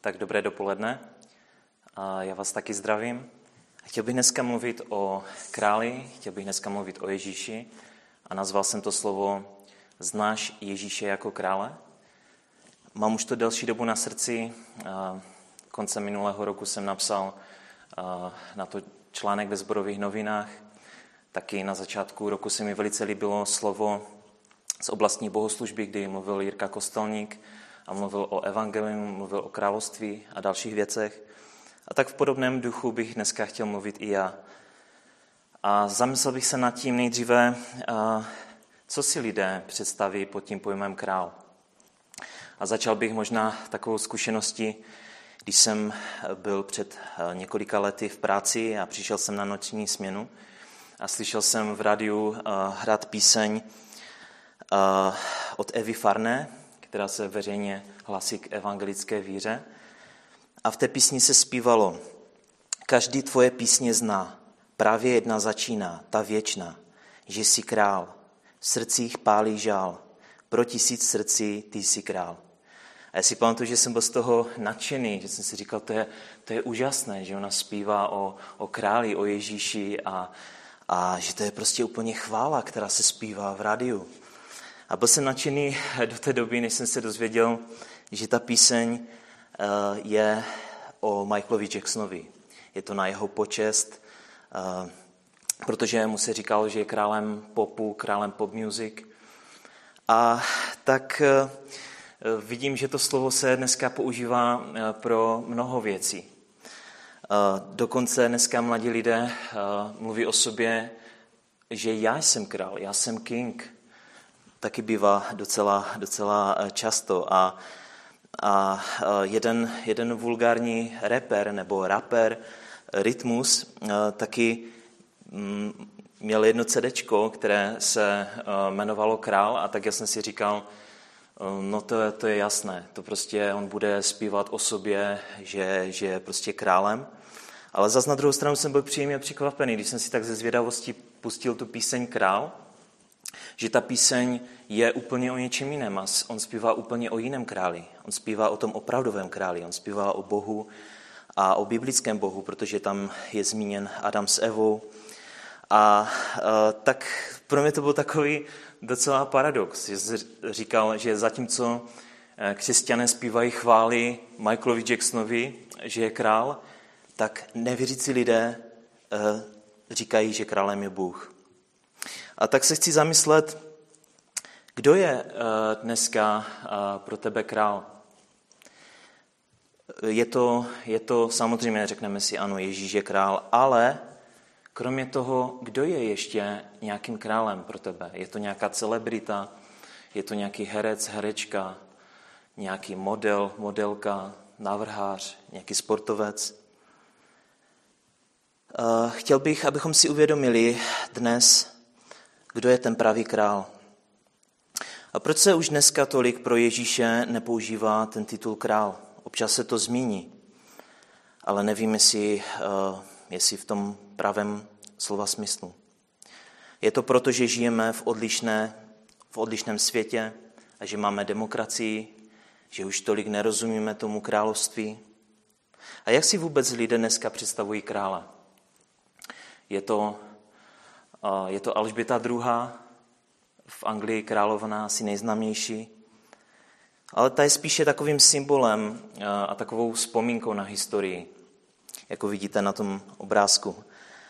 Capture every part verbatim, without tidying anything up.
Tak dobré dopoledne. A já vás taky zdravím. Chtěl bych dneska mluvit o králi, chtěl bych dneska mluvit o Ježíši a nazval jsem to slovo Znáš Ježíše jako krále? Mám už to delší dobu na srdci. Koncem minulého roku jsem napsal na to článek ve Sborových novinách. Taky na začátku roku se mi velice líbilo slovo z oblastní bohoslužby, kdy mluvil Jirka Kostelník a mluvil o evangelium, mluvil o království a dalších věcech. A tak v podobném duchu bych dneska chtěl mluvit i já. A zamyslel bych se nad tím nejdříve, co si lidé představí pod tím pojmem král. A začal bych možná takovou zkušeností, když jsem byl před několika lety v práci a přišel jsem na noční směnu a slyšel jsem v rádiu hrát píseň od Evy Farné, která se veřejně hlásí k evangelické víře. A v té písni se zpívalo: Každý tvoje písně zná, právě jedna začíná, ta věčná, že jsi král, v srdcích pálí žál, pro tisíc srdcí ty jsi král. A já si pamatuju, že jsem byl z toho nadšený, že jsem si říkal, to je, to je úžasné, že ona zpívá o, o králi, o Ježíši a, a že to je prostě úplně chvála, která se zpívá v rádiu. A byl jsem nadšený do té doby, než jsem se dozvěděl, že ta píseň je o Michaelovi Jacksonovi. Je to na jeho počest, protože mu se říkalo, že je králem popu, králem pop music. A tak vidím, že to slovo se dneska používá pro mnoho věcí. Dokonce dneska mladí lidé mluví o sobě, že já jsem král, já jsem king. Taky bývá docela, docela často. A, a jeden, jeden vulgární rapper nebo rapper Rytmus taky měl jedno cédéčko, které se jmenovalo Král, a tak já jsem si říkal, no to, to je jasné, to prostě on bude zpívat o sobě, že, že je prostě králem. Ale zas na druhou stranu jsem byl příjemně překvapený, když jsem si tak ze zvědavosti pustil tu píseň Král, že ta píseň je úplně o něčem jiném. On zpívá úplně o jiném králi. On zpívá o tom opravdovém králi. On zpívá o Bohu a o biblickém Bohu, protože tam je zmíněn Adam s Evou. A, a tak pro mě to byl takový docela paradox. Že jsem říkal, že zatímco křesťané zpívají chvály Michaelovi Jacksonovi, že je král, tak nevěřící lidé říkají, že králem je Bůh. A tak se chci zamyslet, kdo je dneska pro tebe král? Je to, je to samozřejmě, řekneme si, ano, Ježíš je král, ale kromě toho, kdo je ještě nějakým králem pro tebe? Je to nějaká celebrita, je to nějaký herec, herečka, nějaký model, modelka, návrhář, nějaký sportovec? Chtěl bych, abychom si uvědomili dnes, kdo je ten pravý král. A proč se už dneska tolik pro Ježíše nepoužívá ten titul král? Občas se to zmíní, ale nevím, jestli, jestli v tom pravém slova smyslu. Je to proto, že žijeme v, odlišné, v odlišném světě a že máme demokracii, že už tolik nerozumíme tomu království. A jak si vůbec lidé dneska představují krála? Je to Je to Alžběta druhá, v Anglii královna, asi nejznámější. Ale ta je spíše takovým symbolem a takovou vzpomínkou na historii, jako vidíte na tom obrázku.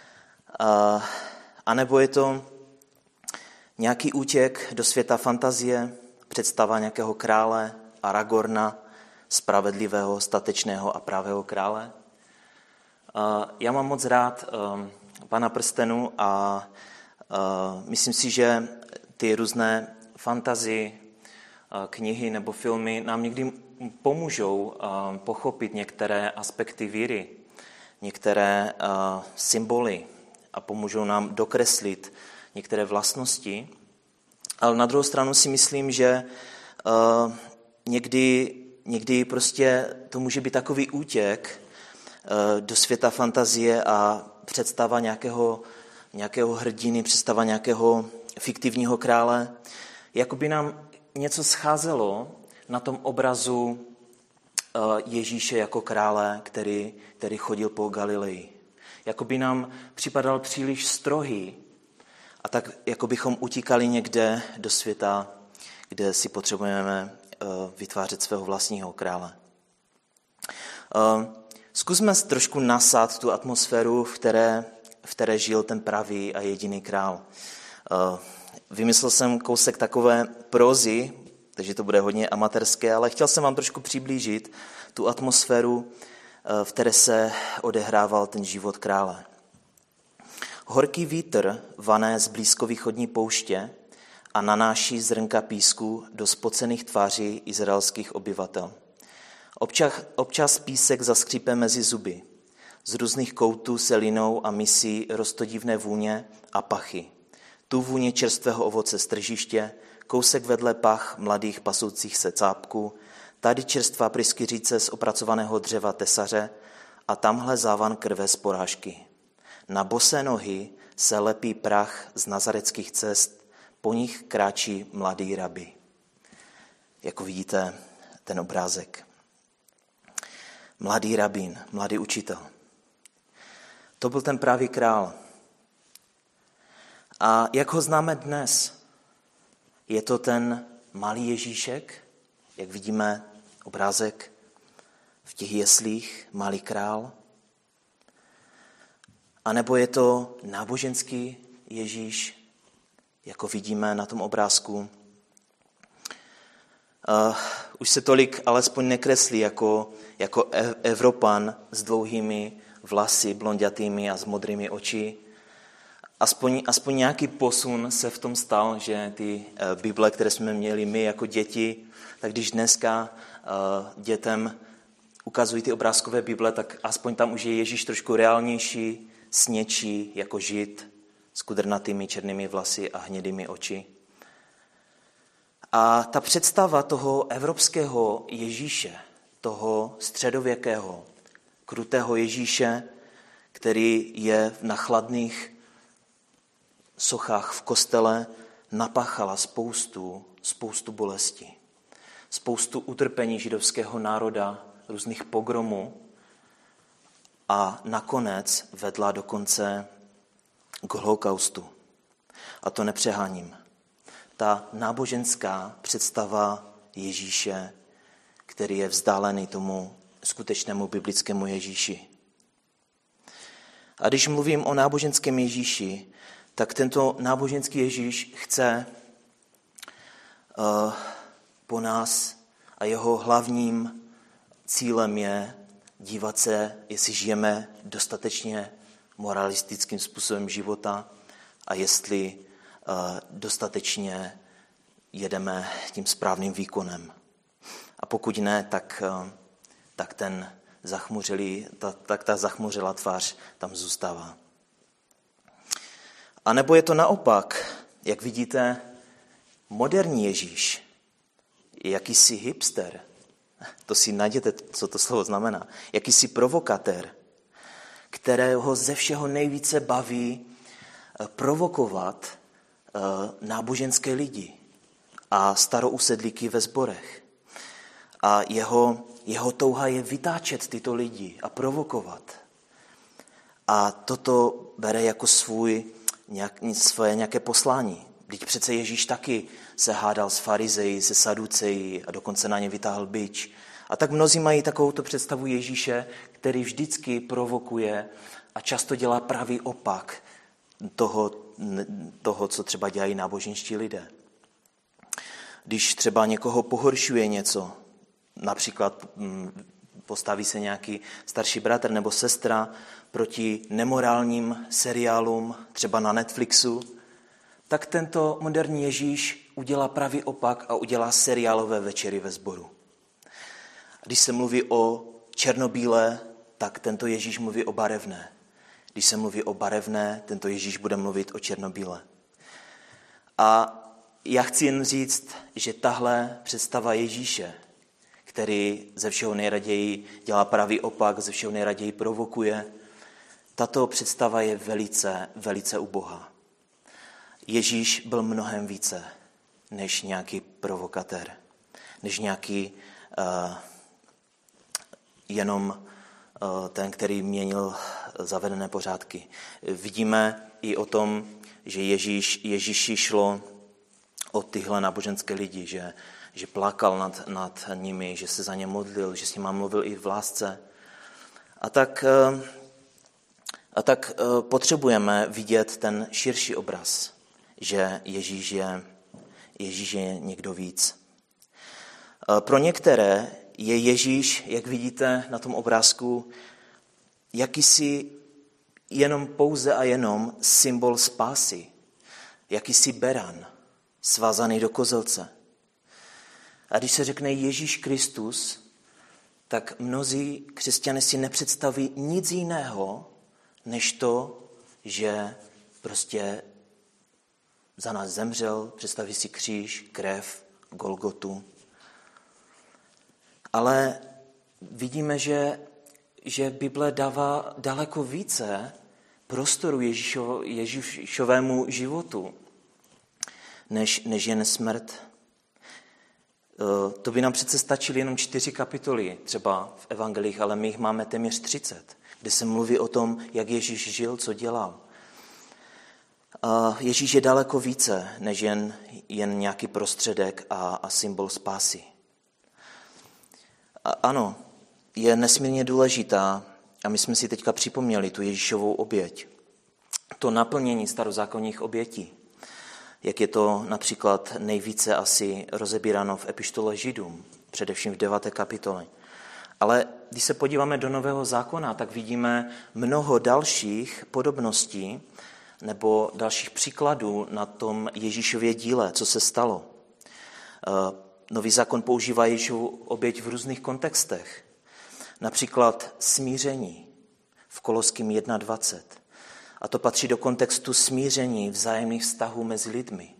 A nebo je to nějaký útěk do světa fantazie, představa nějakého krále, Aragorna, spravedlivého, statečného a pravého krále. Já mám moc rád Pána prstenů a uh, myslím si, že ty různé fantasy, uh, knihy nebo filmy nám někdy pomůžou uh, pochopit některé aspekty víry, některé uh, symboly a pomůžou nám dokreslit některé vlastnosti. Ale na druhou stranu si myslím, že uh, někdy, někdy prostě to může být takový útěk uh, do světa fantazie a představa nějakého, nějakého hrdiny, představa nějakého fiktivního krále, jako by nám něco scházelo na tom obrazu Ježíše jako krále, který, který chodil po Galileji. Jako by nám připadal příliš strohý a tak jako bychom utíkali někde do světa, kde si potřebujeme vytvářet svého vlastního krále. Zkusme trošku nasát tu atmosféru, v které, v které žil ten pravý a jediný král. Vymyslel jsem kousek takové prózy, takže to bude hodně amatérské, ale chtěl jsem vám trošku přiblížit tu atmosféru, v které se odehrával ten život krále. Horký vítr vané z blízkovýchodní pouště a nanáší zrnka písku do spocených tváří izraelských obyvatel. Občas, občas písek zaskřípe mezi zuby. Z různých koutů se linou a misí roztodivné vůně a pachy. Tu vůně čerstvého ovoce z tržiště, kousek vedle pach mladých pasoucích se cápků, tady čerstvá pryskyřice z opracovaného dřeva tesaře a tamhle závan krve z porážky. Na bosé nohy se lepí prach z nazareckých cest, po nich kráčí mladý rabi. Jako vidíte ten obrázek. Mladý rabín, mladý učitel. To byl ten pravý král. A jak ho známe dnes? Je to ten malý Ježíšek, jak vidíme obrázek v těch jeslích, malý král? A nebo je to náboženský Ježíš, jako vidíme na tom obrázku? Uh, už se tolik alespoň nekreslí jako, jako Evropan s dlouhými vlasy, blondětými a s modrými oči. Aspoň, aspoň nějaký posun se v tom stal, že ty uh, Bible, které jsme měli my jako děti, tak když dneska uh, dětem ukazují ty obrázkové Bible, tak aspoň tam už je Ježíš trošku reálnější, sněčí jako žid s kudrnatými černými vlasy a hnědými oči. A ta představa toho evropského Ježíše, toho středověkého, krutého Ježíše, který je na chladných sochách v kostele, napáchala spoustu, spoustu bolesti, spoustu utrpení židovského národa, různých pogromů a nakonec vedla dokonce k holokaustu. A to nepřeháním. Ta náboženská představa Ježíše, který je vzdálený tomu skutečnému biblickému Ježíši. A když mluvím o náboženském Ježíši, tak tento náboženský Ježíš chce uh, po nás a jeho hlavním cílem je dívat se, jestli žijeme dostatečně moralistickým způsobem života a jestli uh, dostatečně jedeme tím správným výkonem. A pokud ne, tak, uh, tak, ten zachmuřilý, ta, tak ta zachmuřilá tvář tam zůstává. A nebo je to naopak, jak vidíte, moderní Ježíš, jakýsi hipster, to si najděte, co to slovo znamená, jakýsi provokatér, kterého ze všeho nejvíce baví provokovat náboženské lidi a starousedlíky ve sborech. A jeho, jeho touha je vytáčet tyto lidi a provokovat. A toto bere jako svůj, nějak, svoje nějaké poslání. Vždyť přece Ježíš taky se hádal s farizeji, se saduceji a dokonce na ně vytáhl bič. A tak mnozí mají takovouto představu Ježíše, který vždycky provokuje a často dělá pravý opak toho, toho, co třeba dělají náboženští lidé. Když třeba někoho pohoršuje něco, například postaví se nějaký starší bratr nebo sestra proti nemorálním seriálům, třeba na Netflixu, tak tento moderní Ježíš udělá pravý opak a udělá seriálové večery ve sboru. Když se mluví o černobílé, tak tento Ježíš mluví o barevné. Když se mluví o barevné, tento Ježíš bude mluvit o černobílé. A já chci jen říct, že tahle představa Ježíše, který ze všeho nejraději dělá pravý opak, ze všeho nejraději provokuje, tato představa je velice, velice ubohá. Ježíš byl mnohem více než nějaký provokatér, než nějaký uh, jenom ten, který měnil zavedené pořádky. Vidíme i o tom, že Ježíš, Ježíši šlo o tyhle náboženské lidi, že, že plakal nad, nad nimi, že se za ně modlil, že s nimi mluvil i v lásce. A tak, a tak potřebujeme vidět ten širší obraz, že Ježíš je, Ježíš je někdo víc. Pro některé je Ježíš, jak vidíte na tom obrázku, jakýsi jenom pouze a jenom symbol spásy, jakýsi beran, svázaný do kozelce. A když se řekne Ježíš Kristus, tak mnozí křesťané si nepředstaví nic jiného, než to, že prostě za nás zemřel, představí si kříž, krev, Golgotu. Ale vidíme, že, že Bible dává daleko více prostoru Ježíšo, Ježíšovému životu, než, než jen smrt. To by nám přece stačily jenom čtyři kapitoly, třeba v evangelích, ale my jich máme téměř třicet, kde se mluví o tom, jak Ježíš žil, co dělal. Ježíš je daleko více, než jen, jen nějaký prostředek a, a symbol spásy. A ano, je nesmírně důležitá, a my jsme si teďka připomněli tu Ježíšovou oběť, to naplnění starozákonních obětí, jak je to například nejvíce asi rozebíráno v epištole Židům, především v deváté kapitole. Ale když se podíváme do Nového zákona, tak vidíme mnoho dalších podobností nebo dalších příkladů na tom Ježíšově díle, co se stalo. Nový zákon používá Ježíšovu oběť v různých kontextech. Například smíření v Koloským jedna dvacet. A to patří do kontextu smíření vzájemných vztahů mezi lidmi.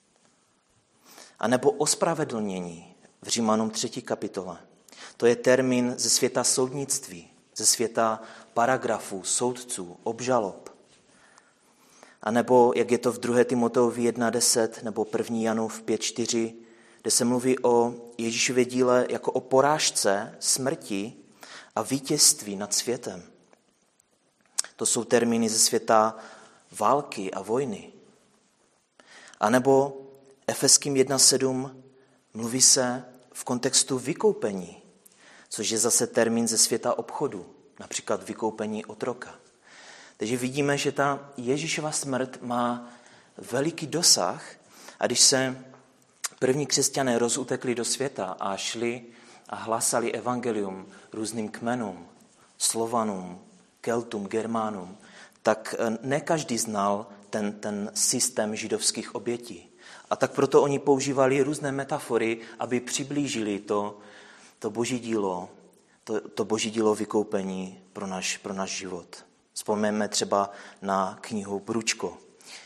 A nebo ospravedlnění v Římanům třetí kapitole. To je termín ze světa soudnictví, ze světa paragrafů, soudců, obžalob. A nebo jak je to v druhé Timoteovi jedna deset nebo první Janův pět čtyři, kde se mluví o Ježíšově díle jako o porážce, smrti a vítězství nad světem. To jsou termíny ze světa války a vojny. A nebo Efeským jedna sedm mluví se v kontextu vykoupení, což je zase termín ze světa obchodu, například vykoupení otroka. Takže vidíme, že ta Ježíšova smrt má veliký dosah a když se první křesťané rozutekli do světa a šli a hlásali evangelium různým kmenům, Slovanům, Keltům, Germánům, tak ne každý znal ten, ten systém židovských obětí. A tak proto oni používali různé metafory, aby přiblížili to, to boží dílo, to, to boží dílo vykoupení pro náš, pro náš život. Vzpomeňme třeba na knihu Průčko.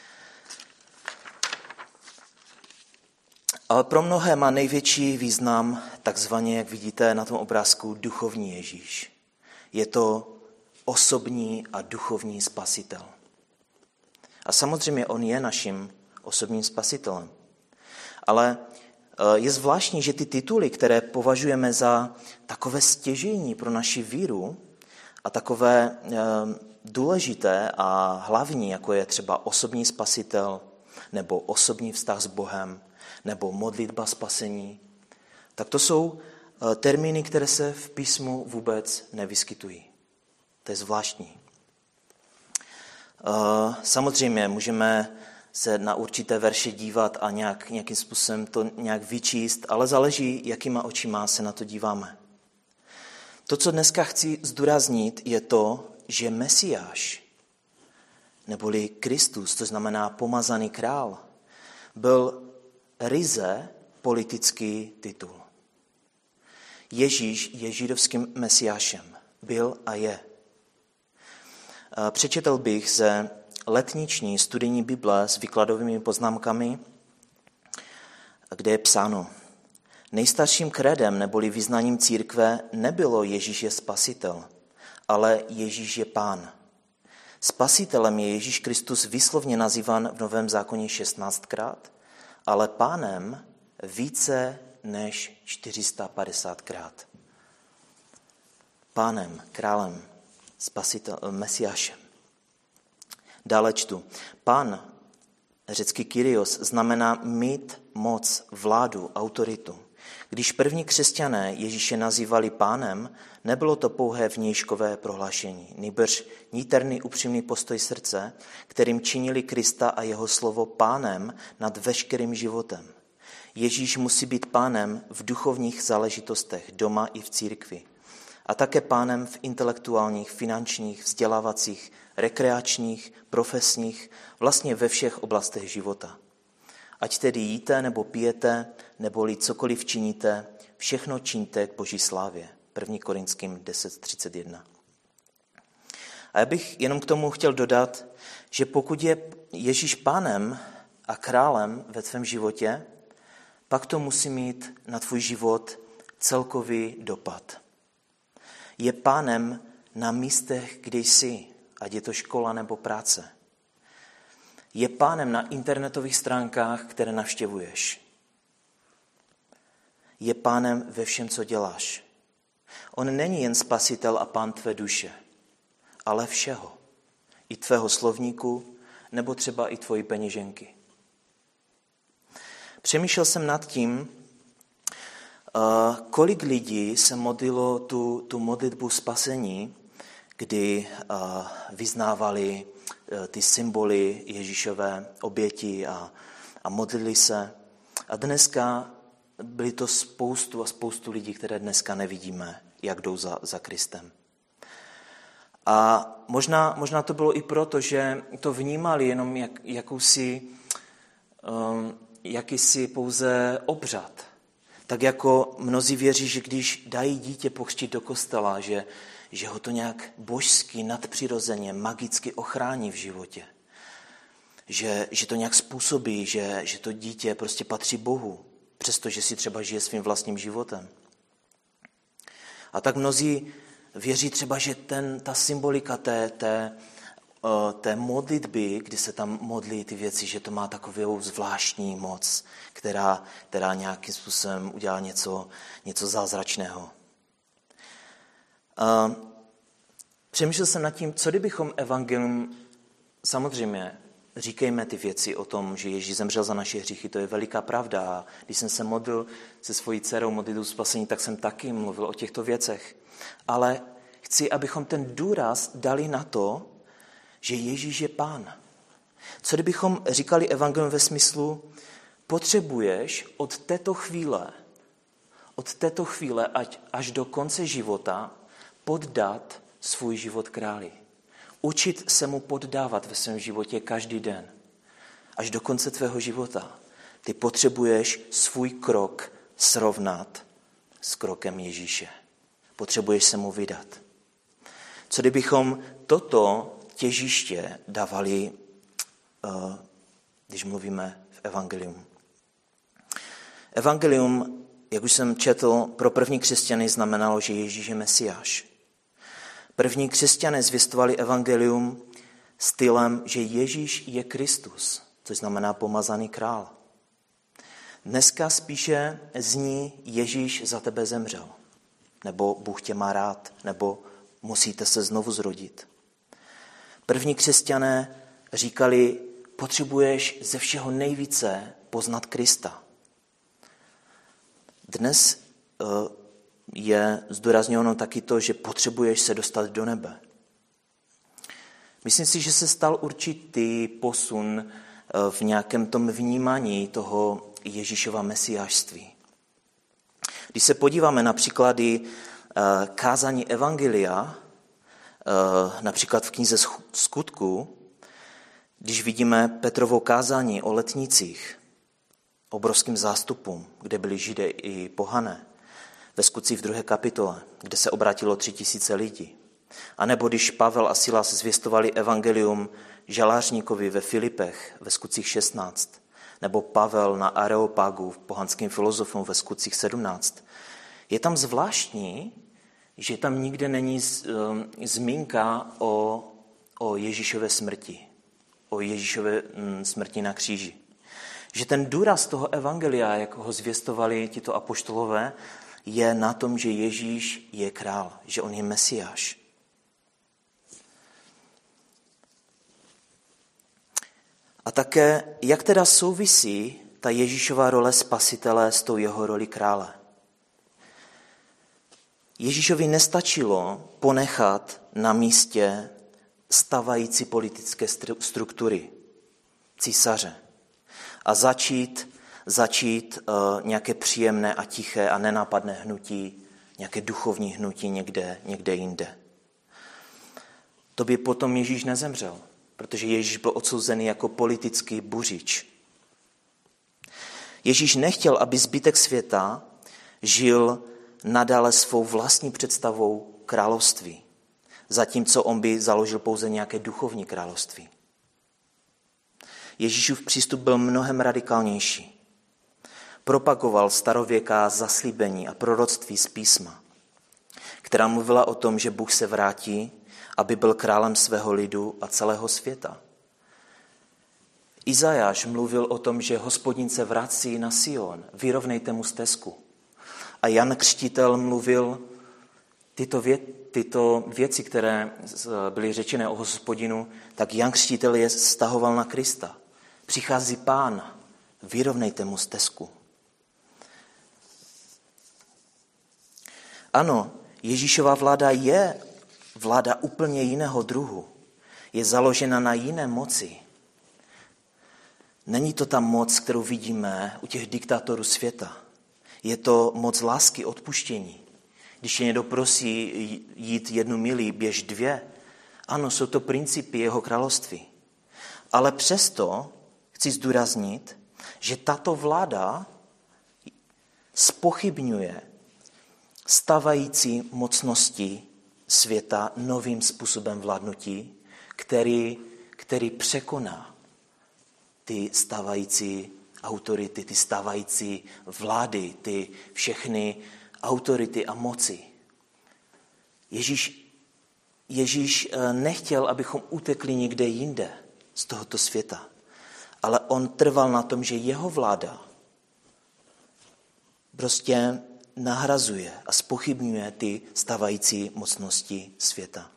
Ale pro mnohé má největší význam takzvaně, jak vidíte na tom obrázku, duchovní Ježíš. Je to osobní a duchovní spasitel. A samozřejmě on je naším osobním spasitelem. Ale je zvláštní, že ty tituly, které považujeme za takové stěžejní pro naši víru a takové důležité a hlavní, jako je třeba osobní spasitel nebo osobní vztah s Bohem nebo modlitba spasení, tak to jsou termíny, které se v písmu vůbec nevyskytují. To je zvláštní. Samozřejmě můžeme se na určité verše dívat a nějak, nějakým způsobem to nějak vyčíst, ale záleží, jakýma očima se na to díváme. To, co dneska chci zdůraznit, je to, že Mesiáš, neboli Kristus, to znamená pomazaný král, byl ryze politický titul. Ježíš je židovským mesiášem. Byl a je. Přečetl bych ze letniční studijní Bible s výkladovými poznámkami, kde je psáno: nejstarším krédem neboli vyznáním církve nebylo Ježíš je spasitel, ale Ježíš je pán. Spasitelem je Ježíš Kristus výslovně nazývan v Novém zákoně šestnáctkrát, ale pánem více než čtyři sta padesátkrát. pánem, králem, spasitel, mesiášem. Dále čtu. Pán, řecky Kyrios, znamená mít moc, vládu, autoritu. Když první křesťané Ježíše nazývali pánem, nebylo to pouhé vnějškové prohlášení, nýbrž níterný upřímný postoj srdce, kterým činili Krista a jeho slovo pánem nad veškerým životem. Ježíš musí být pánem v duchovních záležitostech, doma i v církvi. A také pánem v intelektuálních, finančních, vzdělávacích, rekreačních, profesních, vlastně ve všech oblastech života. Ať tedy jíte nebo pijete, neboli cokoliv činíte, všechno čiňte k Boží slávě. první Korinským deset třicet jedna. A já bych jenom k tomu chtěl dodat, že pokud je Ježíš pánem a králem ve tvém životě, pak to musí mít na tvůj život celkový dopad. Je pánem na místech, kde jsi, ať je to škola nebo práce. Je pánem na internetových stránkách, které navštěvuješ. Je pánem ve všem, co děláš. On není jen spasitel a pán tvé duše, ale všeho. I tvého slovníku, nebo třeba i tvojí peněženky. Přemýšlel jsem nad tím, kolik lidí se modlilo tu, tu modlitbu spasení, kdy vyznávali ty symboly Ježíšové oběti a, a modlili se. A dneska byly to spoustu a spoustu lidí, které dneska nevidíme, jak jdou za, za Kristem. A možná, možná to bylo i proto, že to vnímali jenom jak, jakousi, um, jakýsi pouze obřad. Tak jako mnozí věří, že když dají dítě pokřtít do kostela, že, že ho to nějak božsky, nadpřirozeně, magicky ochrání v životě. Že, že to nějak způsobí, že, že to dítě prostě patří Bohu, přestože si třeba žije svým vlastním životem. A tak mnozí věří třeba, že ten, ta symbolika té, té, té modlitby, kdy se tam modlí ty věci, že to má takovou zvláštní moc, která, která nějakým způsobem udělá něco, něco zázračného. A přemýšlel jsem nad tím, co kdybychom evangelium, samozřejmě říkejme ty věci o tom, že Ježíš zemřel za naše hříchy, to je veliká pravda. A když jsem se modlil se svojí dcerou modlitbu spasení, tak jsem taky mluvil o těchto věcech. Ale chci, abychom ten důraz dali na to, že Ježíš je pán. Co kdybychom říkali evangelium ve smyslu, potřebuješ od této chvíle, od této chvíle ať, až do konce života poddat svůj život králi. Učit se mu poddávat ve svém životě každý den. Až do konce tvého života. Ty potřebuješ svůj krok srovnat s krokem Ježíše. Potřebuješ se mu vydat. Co kdybychom toto těžiště dávali, když mluvíme v evangelium. Evangelium, jak už jsem četl, pro první křesťany znamenalo, že Ježíš je Mesiáš. První křesťané zvěstovali evangelium stylem, že Ježíš je Kristus, což znamená pomazaný král. Dneska spíše zní Ježíš za tebe zemřel, nebo Bůh tě má rád, nebo musíte se znovu zrodit. První křesťané říkali, potřebuješ ze všeho nejvíce poznat Krista. Dnes je zdůrazněno taky to, že potřebuješ se dostat do nebe. Myslím si, že se stal určitý posun v nějakém tom vnímání toho Ježíšova mesiášství. Když se podíváme na příklady kázání evangelia, například v knize Skutků, když vidíme Petrovo kázání o letnicích, obrovským zástupům, kde byli Židé i pohané, ve Skutcích v druhé kapitole, kde se obrátilo tři tisíce lidí. A nebo když Pavel a Silas zvěstovali evangelium žalářníkovi ve Filipech ve Skutcích šestnáct, nebo Pavel na Areopagu, pohanským filozofům ve Skutcích sedmnáct. Je tam zvláštní, že tam nikde není z, um, zmínka o, o Ježíšové smrti, o Ježíšové um, smrti na kříži. Že ten důraz toho evangelia, jak ho zvěstovali tito apoštolové, je na tom, že Ježíš je král, že on je Mesiáš. A také, jak teda souvisí ta Ježíšova role spasitele s tou jeho roli krále? Ježíšovi nestačilo ponechat na místě stavající politické struktury, císaře, a začít, začít uh, nějaké příjemné a tiché a nenápadné hnutí, nějaké duchovní hnutí někde, někde jinde. To by potom Ježíš nezemřel, protože Ježíš byl odsouzený jako politický buřič. Ježíš nechtěl, aby zbytek světa žil nadále svou vlastní představou království, zatímco on by založil pouze nějaké duchovní království. Ježíšův přístup byl mnohem radikálnější. Propagoval starověká zaslíbení a proroctví z písma, která mluvila o tom, že Bůh se vrátí, aby byl králem svého lidu a celého světa. Izajáš mluvil o tom, že Hospodin se vrací na Sion, vyrovnejte mu stezku. A Jan Křtitel mluvil tyto, vě, tyto věci, které byly řečené o Hospodinu, tak Jan Křtitel je stahoval na Krista. Přichází Pán, vyrovnejte mu stezku. Ano, Ježíšova vláda je vláda úplně jiného druhu. Je založena na jiné moci. Není to ta moc, kterou vidíme u těch diktátorů světa. Je to moc lásky, odpuštění. Když je někdo prosí jít jednu milí, běž dvě. Ano, jsou to principy jeho království. Ale přesto chci zdůraznit, že tato vláda zpochybňuje stávající mocnosti světa novým způsobem vládnutí, který, který překoná ty stávající autority, ty stávající vlády, ty všechny autority a moci. Ježíš, Ježíš nechtěl, abychom utekli někde jinde z tohoto světa, ale on trval na tom, že jeho vláda prostě nahrazuje a zpochybňuje ty stávající mocnosti světa.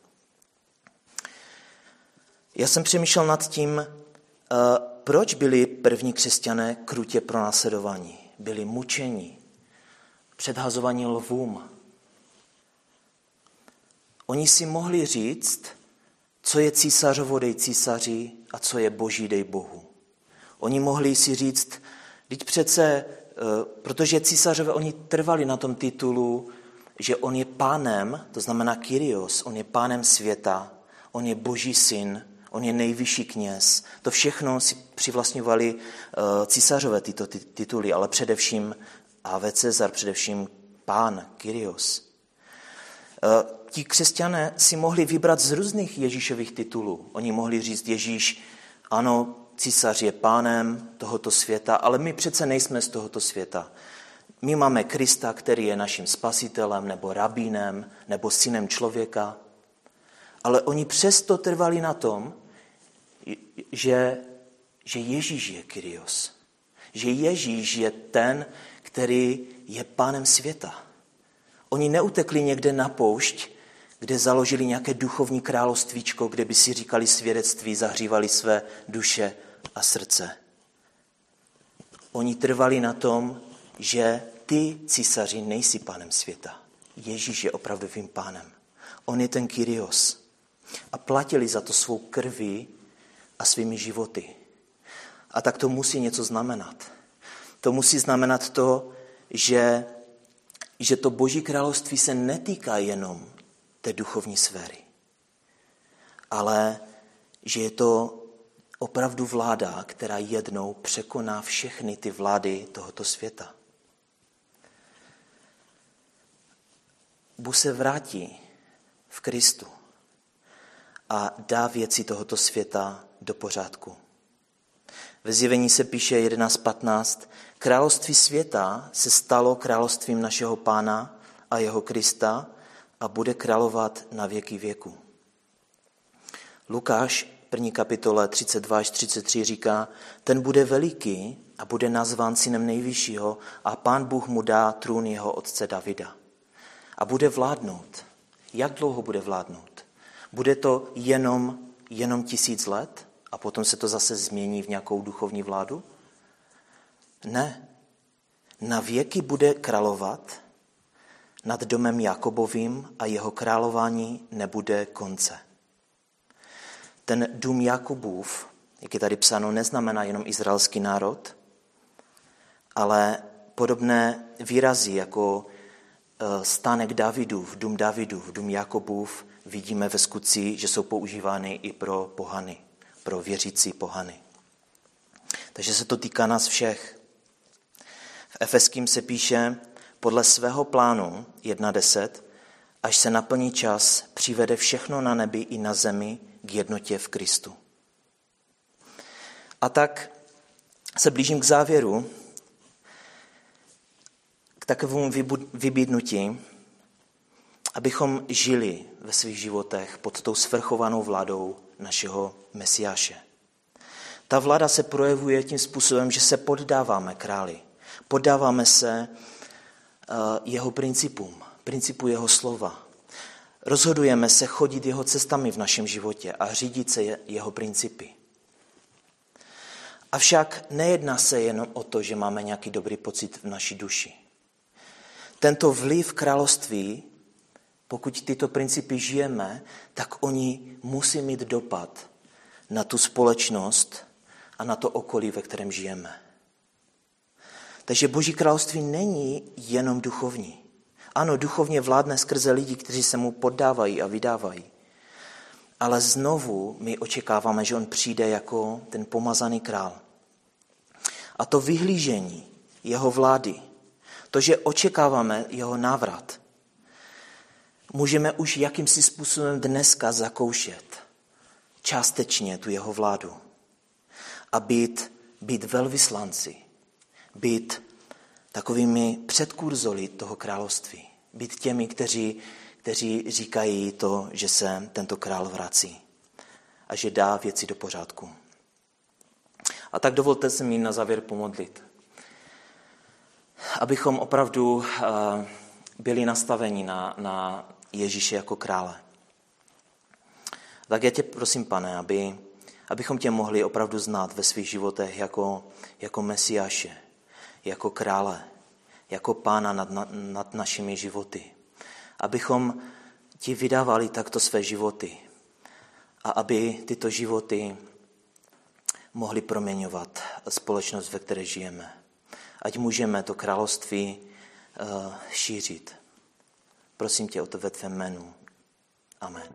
Já jsem přemýšlel nad tím, proč byli první křesťané krutě pronásledováni, byli mučeni, předhazovaní lvům. Oni si mohli říct, co je císařovo dej císaři a co je boží dej Bohu. Oni mohli si říct, vždyť přece, protože císařové, oni trvali na tom titulu, že on je pánem, to znamená Kyrios, on je pánem světa, on je boží syn, on je nejvyšší kněz. To všechno si přivlastňovali císařové tyto tituly, ale především Ave Cezar, především pán Kyrios. Ti křesťané si mohli vybrat z různých Ježíšových titulů. Oni mohli říct Ježíš, ano, císař je pánem tohoto světa, ale my přece nejsme z tohoto světa. My máme Krista, který je naším spasitelem, nebo rabínem, nebo synem člověka. Ale oni přesto trvali na tom, že, že Ježíš je Kyrios. Že Ježíš je ten, který je pánem světa. Oni neutekli někde na poušť, kde založili nějaké duchovní královstvíčko, kde by si říkali svědectví, zahřívali své duše a srdce. Oni trvali na tom, že ty, císaři, nejsi pánem světa. Ježíš je opravdovým pánem. On je ten Kyrios. A platili za to svou krví a svými životy. A tak to musí něco znamenat. To musí znamenat to, že, že to Boží království se netýká jenom té duchovní sféry, ale že je to opravdu vláda, která jednou překoná všechny ty vlády tohoto světa. Bůh se vrátí v Kristu a dá věci tohoto světa do pořádku. Ve Zjevení se píše jedenáct patnáct, království světa se stalo královstvím našeho Pána a jeho Krista a bude královat na věky věku. Lukáš první kapitole třicet dva až třicet tři říká, ten bude veliký a bude nazván synem nejvyššího a Pán Bůh mu dá trůn jeho otce Davida. A bude vládnout. Jak dlouho bude vládnout? Bude to jenom, jenom tisíc let a potom se to zase změní v nějakou duchovní vládu? Ne. Na věky bude královat nad domem Jakobovým a jeho králování nebude konce. Ten dům Jakobův, jak je tady psáno, neznamená jenom izraelský národ, ale podobné výrazy jako stánek Davidův, dům Davidův, dům Jakobův vidíme ve skutcích, že jsou používány i pro pohany, pro věřící pohany. Takže se to týká nás všech. V Efeským se píše, podle svého plánu jedna deset, až se naplní čas, přivede všechno na nebi i na zemi k jednotě v Kristu. A tak se blížím k závěru, k takovému vybídnutí, abychom žili ve svých životech pod tou svrchovanou vládou našeho Mesiáše. Ta vláda se projevuje tím způsobem, že se poddáváme králi. Poddáváme se jeho principům, principu jeho slova. Rozhodujeme se chodit jeho cestami v našem životě a řídit se jeho principy. Avšak nejedná se jenom o to, že máme nějaký dobrý pocit v naší duši. Tento vliv království, pokud tyto principy žijeme, tak oni musí mít dopad na tu společnost a na to okolí, ve kterém žijeme. Takže Boží království není jenom duchovní. Ano, duchovně vládne skrze lidi, kteří se mu poddávají a vydávají. Ale znovu my očekáváme, že on přijde jako ten pomazaný král. A to vyhlížení jeho vlády, to, že očekáváme jeho návrat, můžeme už jakýmsi způsobem dneska zakoušet částečně tu jeho vládu a být, být velvyslanci, být takovými předkurzory toho království, být těmi, kteří, kteří říkají to, že se tento král vrací a že dá věci do pořádku. A tak dovolte se mi na závěr pomodlit, abychom opravdu byli nastaveni na, na Ježíše jako krále. Tak já tě prosím, Pane, aby, abychom tě mohli opravdu znát ve svých životech jako, jako Mesiáše, jako krále, jako Pána nad, nad našimi životy. Abychom ti vydávali takto své životy a aby tyto životy mohly proměňovat společnost, ve které žijeme. Ať můžeme to království uh, šířit. Prosím tě o to ve tvém jménu. Amen.